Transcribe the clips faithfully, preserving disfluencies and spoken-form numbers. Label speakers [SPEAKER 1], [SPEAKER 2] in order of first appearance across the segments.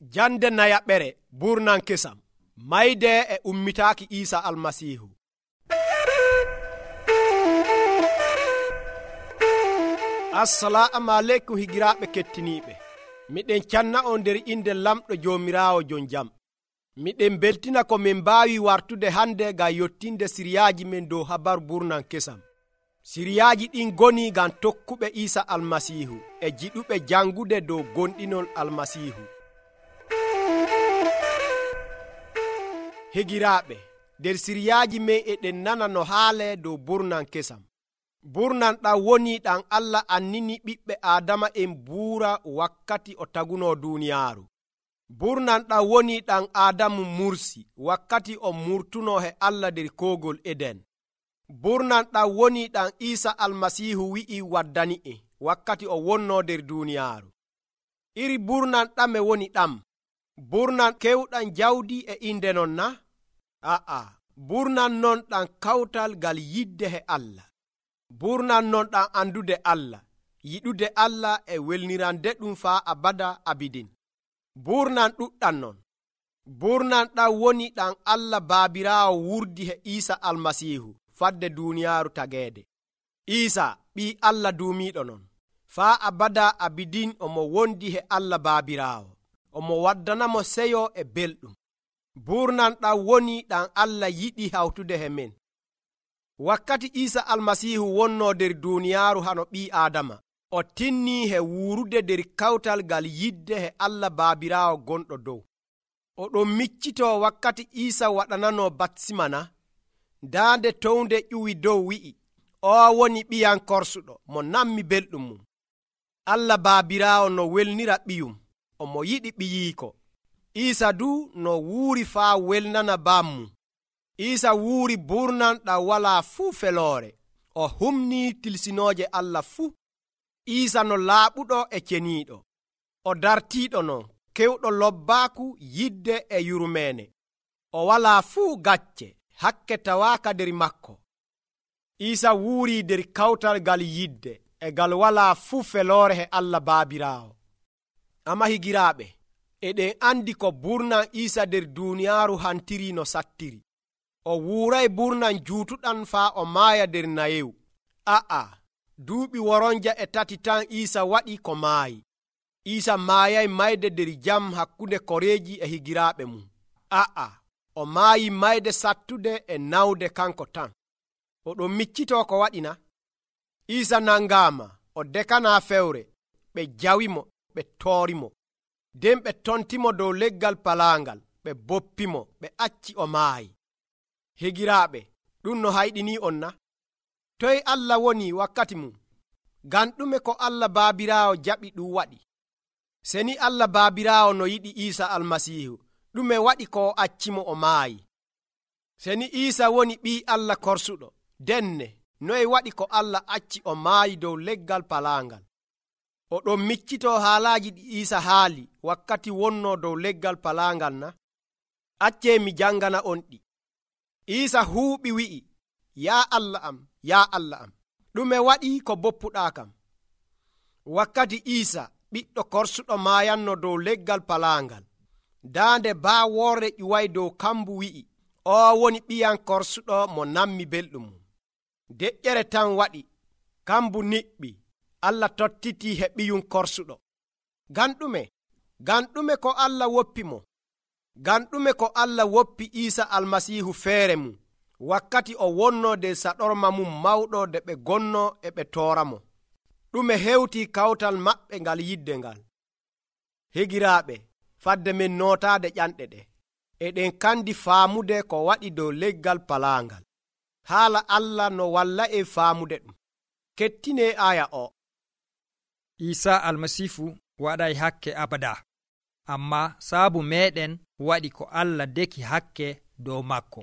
[SPEAKER 1] Jande nayaɓere burnan kesam mayde e ummitaaki Isa almasihu. Assalamu aleykum higiraaɓe kettiniiɓe. Miɗen canna on nder inde lamɗo joomiraawo jon jam. Miɗen beltina ko min mbaawi wartude hande ga yottinde siriyaaji men dow habar burnan kesam. Siriyaaji ɗin goni gam tokkuɓe Isa almasihu e jiɗuɓe jangude dow gonɗinol almasihu. Higiraaɓe, nder siriyaaji men eɗen nana no haale dow burnan kesam. Burnan ɗan woni ɗan Allah annini ɓiɓɓe Adama en buura wakkati o taguno duniyaaru. Burnan ɗan woni ɗan Adamu mursi wakkati o murtuno he Allah nder kogol Eden. Burnan ɗan woni ɗan Isa almasihu wi'i waddani e wakkati o wonno nder duniyaaru. Iri burnan ɗame woni ɗam. Burnan kewɗan jawdi e inde non na? A'a, burnan non ɗan kawtal gal yidde he Allah. Burnan non ɗan andude Allah, yiɗude Allah e welnirande ɗum faa abada abidin. Burnan ɗuɗɗan non. Burnan ɗan woni ɗan Allah baabiraawo wurdi he Isa almasihu fadde duniyaaru tageede. Isa ɓii Allah duumiiɗo non. Faa abada abidin omo wondi he Allah baabiraawo. Omo waddanamo seyo e belɗum. Burnan ɗan woni ɗan Allah yiɗi hawtude he men. Wakkati Isa almasihu wonno nder duniyaaru hano ɓii Adama, o tinni he wuurude nder kawtal gal yidde he Allah baabiraawo gonɗo dow. Oɗon miccito wakkati Isa waɗanano batsimana, daande townde ƴuwi dow wi'i, o woni ɓiyan korsuɗo mo nammi belɗum mum. Allah baabiraawo no welnira ɓiyum, omo yiɗi ɓiyiiko. Isa du no wuuri faa welnana bammu. Isa wuuri burnan ɗan wala fuu feloore. O humni tilsinooje Allah fuu. Isa no laaɓuɗo e ceniiɗo. O dartiiɗo non, kewɗo lobbaaku yidde e yurmeene. O wala fuu gacce, hakke tawaaka nder makko. Isa wuuri nder kawtal gal yidde e gal wala fuu feloore he Allah baabiraawo. Ama higiraaɓe, eɗen andi ko burnan Isa nder duniyaaru hantiri no sattiri. O wuuray burnan juutuɗan faa o maaya nder nayewu. A'a, duuɓi woronja e tati tan Isa waɗi ko maayi. Isa maayay mayde nder jam hakkunde koreeji e higiraaɓe mum. A'a, o maayi mayde sattude e nawde kanko tan. Oɗon miccito ko waɗina? Isa nangaama, o dekana fewre, ɓe jawimo, ɓe toorimo. Den ɓe tontimo dow leggal palaangal, ɓe boppimo, ɓe acci o maayi. Higiraaɓe, ɗum no hayɗini on na? Toy Allah woni wakkati mum? Ngam ɗume ko Allah baabiraawo jaɓi ɗum waɗi? Seni Allah baabiraawo no yiɗi Isa almasihu, ɗume waɗi ko accimo o maayi? Seni Isa woni ɓii Allah korsuɗo, denne noy waɗi ko Allah acci o maayi dow leggal palaangal? Oɗon miccito haalaaji ɗi Isa haali wakkati wonno dow leggal palaangal na? Accee mi jangana on ɗi. Isa huuɓi wi'i, yaa Allah am, yaa Allah am, ɗume waɗi ko boppuɗaa kam? Wakkati Isa ɓiɗɗo korsuɗo maayanno dow leggal palaangal, daande baawoore ƴuway dow kambu wi'i, o woni ɓiyan korsuɗo mo nammi belɗum mum. Deƴƴere tan waɗi, kambu niɓɓi, Allah tottiti he ɓiyum korsuɗo. Gan ɗume? Gan ɗume ko Allah woppi mo? Gan ɗume ko Allah woppi Isa almasihu feere mum, wakkati o wonno nder saɗorma mum mawɗo de ɓe gonno e ɓe tooramo. Ɗume hewti kawtal maɓɓe ngal yidde ngal. Higiraaɓe, fadde men nootaade ƴanɗe ɗe, eɗen kandi faamude ko waɗi dow leggal palaangal. Haala Allah no walla e faamude ɗum. Kettine aya o.
[SPEAKER 2] Isa almasihu waɗay hakke abada, amma saabu meɗen waɗi ko Allah deki hakke dow makko.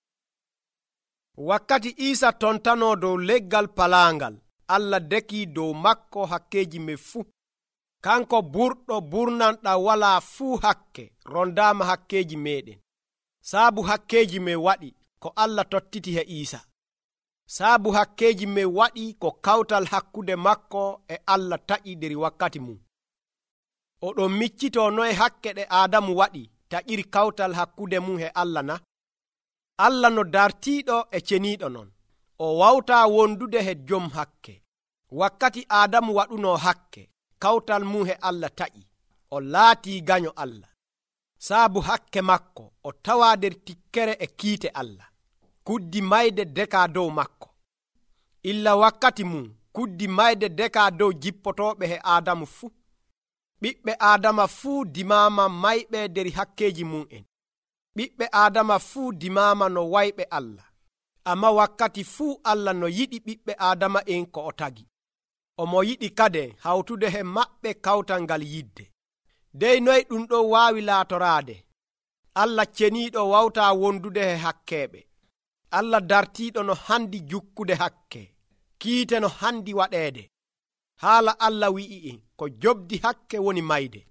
[SPEAKER 1] Wakkati Isa tontano dow leggal palaangal, Allah deki dow makko hakkeji me fuu. Kanko burɗo burnanɗa wala fuu hakke rondama hakkeji meɗen. Saabu hakkeji me waɗi ko Allah tottiti he Isa. Saabu hakkeji me waɗi ko kawtal hakkude makko e Allah taƴi nder wakkati mum. oɗon miccito noye hakke ɗe Adamu waɗi taƴiri kawtal hakkude mum he Allah na? Allah no dartiiɗo e ceniiɗo non, o wawta wondude he jom hakke. Wakkati Adamu waɗuno hakke, kawtal mum he Allah taƴi, o laatii gaño Allah. Saabu hakke makko, o tawa nder tikkere e kiite Allah. Kuddi mayde deka dow makko. Illa wakkati mum, kuddi mayde deka dow jippotoɓe he Adamu fuu. Ɓiɓɓe Adama fuu dimama mayɓe nder hakkeji mum'en. Ɓiɓɓe Adama fuu dimama no wayɓe Allah. Amma wakkati fuu Allah no yiɗi ɓiɓɓe Adama en ko o tagi. Omo yiɗi kade hawtude he maɓɓe kawtal ngal yidde. Dey noy ɗum ɗo waawi laatoraade? Allah ceniiɗo wawta wondude he hakkeɓe. Allah dartiiɗo no handi jukkude hakke. Kiite no handi waɗeede. Haala Allah wi'i en ko jobdi hakke woni mayde.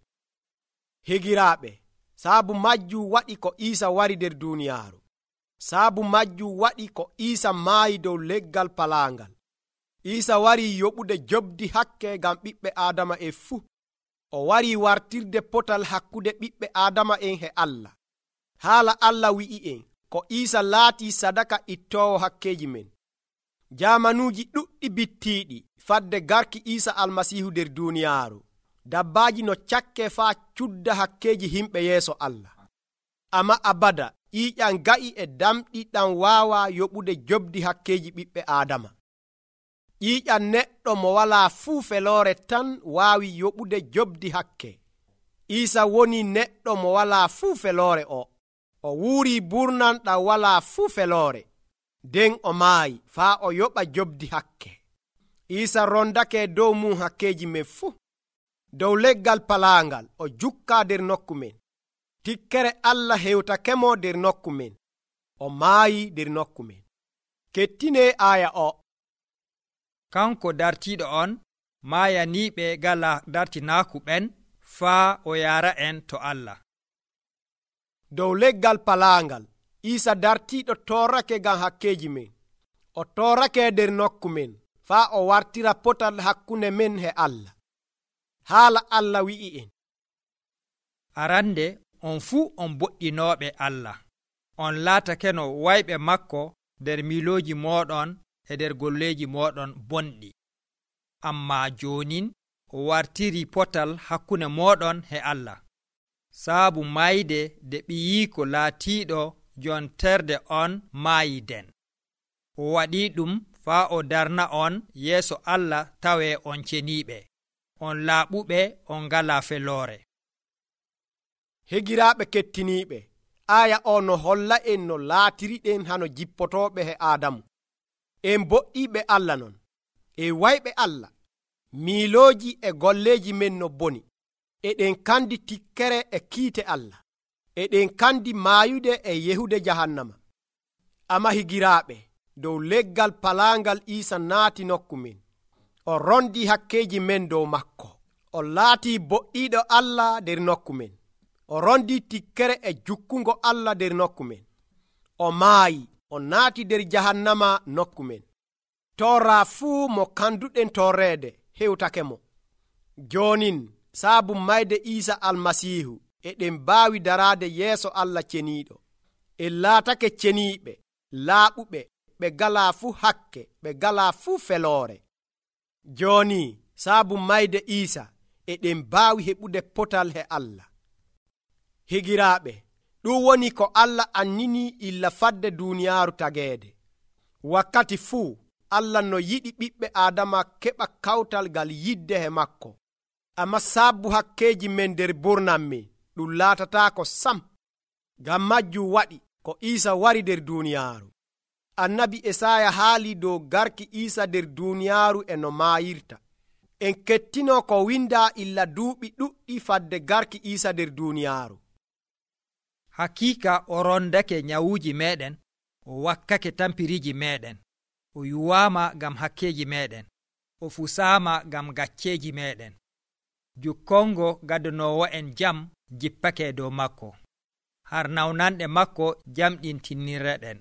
[SPEAKER 1] Higiraaɓe, saabu majju waɗi ko Iisa wari nder duuniyaaru. Saabu majju waɗi ko Iisa maayi dow leggal palaangal. Iisa wari yoɓude jobdi hakke ngam ɓiɓɓe Adama e fuu. O wari wartirde potal hakkude ɓiɓɓe Adama en he Allah. Haala Allah wi'i en ko Iisa laati sadaka ittoowo hakkeji men. Jamanuuji ɗuɗɗi bittiiɗi fadde garki Iisa almasiihu nder duuniyaaru. Dabbaaji no cakke faa cudda hakkeji himɓe yeeso Allah. Amma abada ƴiiƴam ga'i e damɗi ɗam waawa yoɓude jobdi hakkeji ɓiɓɓe Adama. ƴiiƴam neɗɗo mo walaa fuu feloore tan waawi yoɓude jobdi hakke. Iisa woni neɗɗo mo walaa fuu feloore o. O wuurii burnan ɗam walaa fuu feloore. Den o maayi faa o yoɓa jobdi hakke. Iisa rondake dow mum hakkeji men fuu. Dow leggal palaangal o jukkaa nder nokku men. Tikkere Allah hewtakemo nder nokku men. O maayi nder nokku men. Kettinee aya o.
[SPEAKER 2] Kanko dartiiɗo on maayaniiɓe gala dartinaaku ɓen faa o yaara en to Allah.
[SPEAKER 1] Dow leggal palaangal Iisa dartiiɗo torrake ngam hakkeji men. O torrake nder nokku men faa o wartira potal hakkunde men he Allah. Haala Allah wi'i en.
[SPEAKER 2] Arande on fuu on boɗɗinooɓe Allah. On laatake no wayɓe makko nder milooji mooɗon e nder golleji mooɗon bonɗi. Amma joonin o wartiri potal hakkunde mooɗon he Allah. Saabu mayde de ɓiyiiko laatiiɗo jonterde on maayiden. O waɗi ɗum faa o darna on yeeso Allah tawe on ceniiɓe. On laaɓuɓe on ngala feloore.
[SPEAKER 1] Hegiraaɓe kettiniiɓe, aya o no holla en no laatiriɗen hano jippotooɓe he Adamu. En boɗɗiiɓe Allah non, e wayɓe Allah, miilooji e golleeji men no boni. Eɗen kandi tikkere e kiite Allah. Eɗen kandi maayude e yehude jahannama. Amma higiraaɓe, dow leggal palaangal Iisa naati nokku men. O rondi hakkeji men dow makko. O laati boɗɗiiɗo Allah nder nokku men. O rondi tikkere e jukkungo Allah nder nokku men. O maayi, o naati nder jahannama nokku men. Torra fuu mo kanduɗen torreede hewtake mo. Jonin saabu mayde Iisa almasiihu eɗen baawi daraade yeeso Allah ceniiɗo. En laatake ceniiɓe, laaɓuɓe, ɓe galaa fuu hakke, ɓe galaa fuu feloore. Jooni saabu mayde Iisa eɗen baawi heɓude potal he Allah. Higiraaɓe, ɗum woni ko Allah annini illa fadde duuniyaaru tageede. Wakkati fuu Allah no yiɗi ɓiɓɓe Adama keɓa kawtal ngal yidde he makko. Amma saabu hakkeji men nder burnan men ɗum laatataako sam. Ngam majjum waɗi ko Iisa wari nder duuniyaaru. Annabi Esaya haali dow garki Iisa nder duuniyaaru e no maayirta. En kettino ko winda illa duuɓi ɗuɗɗi fadde garki Iisa nder duuniyaaru.
[SPEAKER 2] Hakika o rondake nyawuji meɗen, o wakkake tampiriji meɗen, o yuwama gam hakkeji meɗen, o fusama gam gacceji meɗen. Jukkongo gadanowo en jam jippake dow makko, har nawnanɗe makko jamɗin tinnireɗen.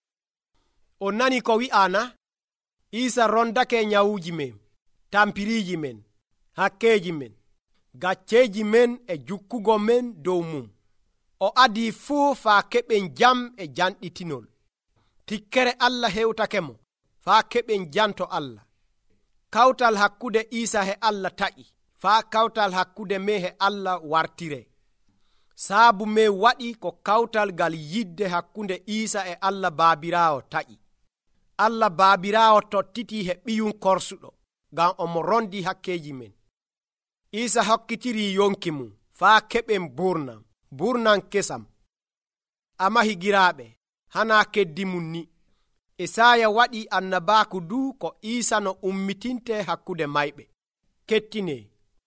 [SPEAKER 1] O nani ko wi'ana, Iisa rondake nyawuji men, tampiriji men, hakkeji men. gacceji men e jukkugo men dow mum. O adi fuu faa keɓen jam e janɗitinol. Tikkere Allah hewtake mo faa keɓen janto Allah. Kawtal hakkude Isa he Allah taƴi faa kawtal hakkude me he Allah wartire. Saabu me waɗi ko kawtal gal yidde hakkunde Isa e Allah Baabiraawo taƴi. Allah Baabiraawo tottiti he ɓiyum korsuɗo ngam omo rondi hakkeji men. Isa hokkitiri yonki mum faa keɓen burnam, burnam kesam. Amma higiraaɓe, hana keddi mum ni. Isaya waɗi annabaku du ko Isa no ummitinte hakkude mayɓe. Kettine.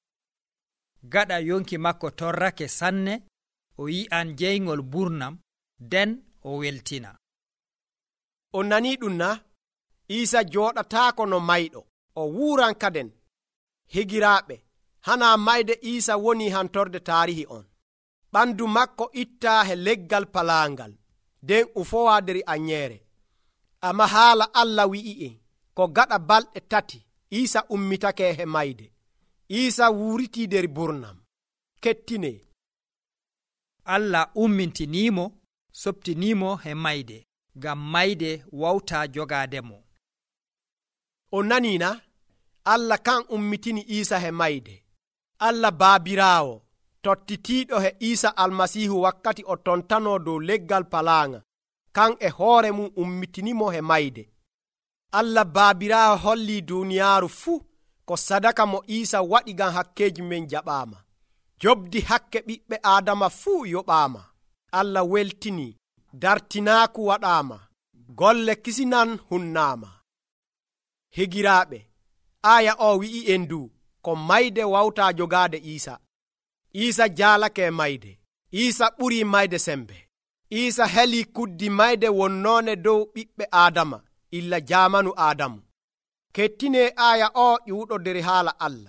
[SPEAKER 2] Gaɗa yonki makko torrake sanne, o yi'an jeygol burnam, den o weltina.
[SPEAKER 1] O nani ɗum na? Isa joɗataako no mayɗo, o wuuran kaden. Higiraaɓe, hana mayde Isa woni hantorde taarihi on. Ɓandu makko itta he leggal palangal, den ufowa deri anyere. Amma haala Allah wi'i en ko gaɗa balɗe tati Isa ummitake he mayde. Isa wuriti deri burnam. Kettine.
[SPEAKER 2] Allah ummintinimo, soptinimo he mayde, gam mayde wawta jogademo.
[SPEAKER 1] O nanina, Allah kan ummitini Isa he mayde. Allah Baabiraawo tottitiɗo he Isa almasihu wakkati o tontano dow leggal palanga, kan e hoore mum ummitinimo he mayde. Allah Baabiraawo holli duniyaaru fuu ko sadaka mo Isa waɗi gam hakkeji men jaɓama. Jobdi hakke ɓiɓɓe Adama fuu yoɓama. Allah weltini, dartinaku waɗama, golle kisinan hunnama. Higiraaɓe, aya o wi'i en du ko mayde wawta jogade Isa. Isa jaalake mayde. Isa ɓuri mayde sembe. Isa heli kuddi mayde wonnone dow ɓiɓɓe Adama illa jamanu Adamu. Kettine aya o ƴuuɗo der haala Allah.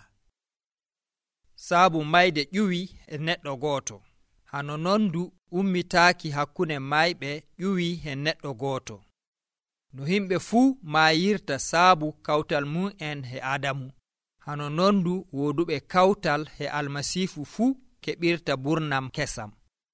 [SPEAKER 2] Saabu mayde ƴuwi e neɗɗo gooto, hano non du ummitaaki hakkunde mayɓe ƴuwi e neɗɗo gooto. No himɓe fuu mayirta saabu kawtal mum en he Adamu, hano non du woduɓe kawtal he almasifu fuu keɓirta burnam kesam.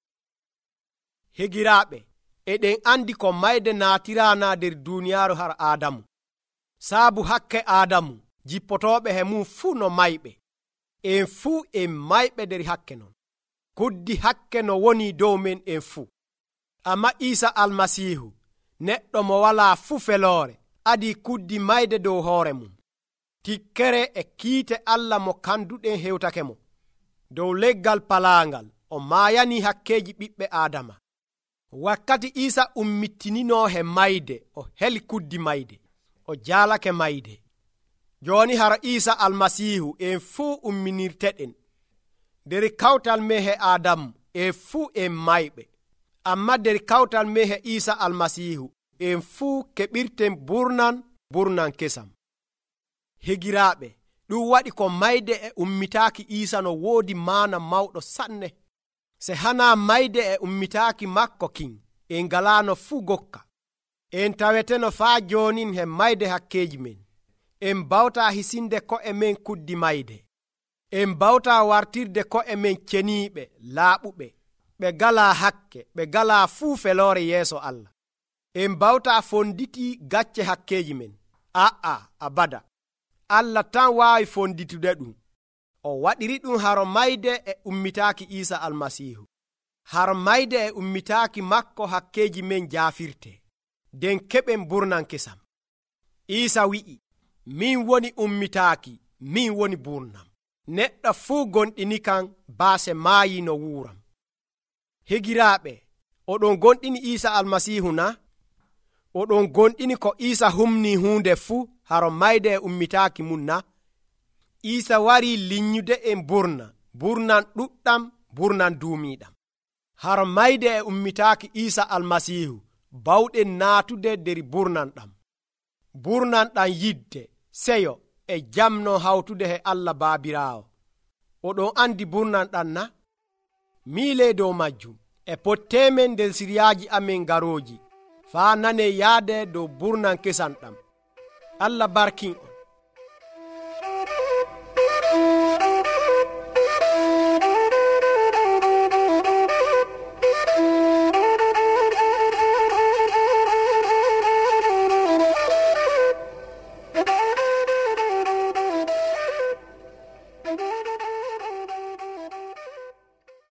[SPEAKER 1] Higiraaɓe, eɗen andi ko mayde naatirana der duniyaaru har Adamu. Saabu hakke Adamu jippotoɓe he mum fuu no mayɓe. En fuu en mayɓe der hakke non. Kuddi hakke no woni dow men en fuu. Amma Isa almasihu, neɗɗo mo wala fuu feloore, adi kuddi mayde dow hoore mum. Tikkere e kiite Allah mo kanduɗen hewtake mo. Dow leggal palangal o mayani hakkeji ɓiɓɓe Adama. Wakkati Isa ummittinino he mayde, o heli kuddi mayde, o jaalake mayde. Joni har Isa almasihu en fuu umminirteɗen. Der kawtal me he Adamu en fuu en mayɓe. Amma der kawtal me he Isa almasihu en fuu keɓirten burnan burnan kesam. Higiraaɓe, ɗum waɗi ko mayde e ummitaaki Isa no woodi maana mawɗo sanne. Se hana mayde e ummitaaki makko kin, en galano fuu gokka. En taweteno faa jonin he mayde hakkeji men. En bawta hisinde ko e men kuddi mayde. En bawta wartirde ko e men ceniiɓe, laaɓuɓe, ɓe gala hakke, ɓe gala fuu feloore yeeso Allah. En bawta fonditi gacce hakkeji men. Aa, abada. Allah tan waawi fonditude ɗum. O waɗiri ɗum haro mayde e ummitaaki Isa almasihu. Haro mayde e ummitaaki makko hakkeji men jaafirte. Den keɓen burnan kesam. Isa wi'i, min woni ummitaaki, min woni burnam. Neɗɗo fuu gonɗini kan baase maayi no wuuram. Higiraaɓe, oɗon gonɗini Isa almasihu na? Oɗon gonɗini ko Isa humni hunde fuu haro mayde e ummitaaki mum na? Isa wari linyude en burna, burnan ɗuɗɗam, burnan duumiɗam. Haro mayde e ummitaaki Isa almasihu, bawɗen naatude der burnan ɗam. Burnan ɗam yidde, seyo e jamno hawtude he Allah Baabiraawo. Oɗon andi burnan ɗam na? Miile dow majjum e pottemen nder siryaji amen garoji, faa nane yaade dow burnan kesan ɗam. Allah barkin on.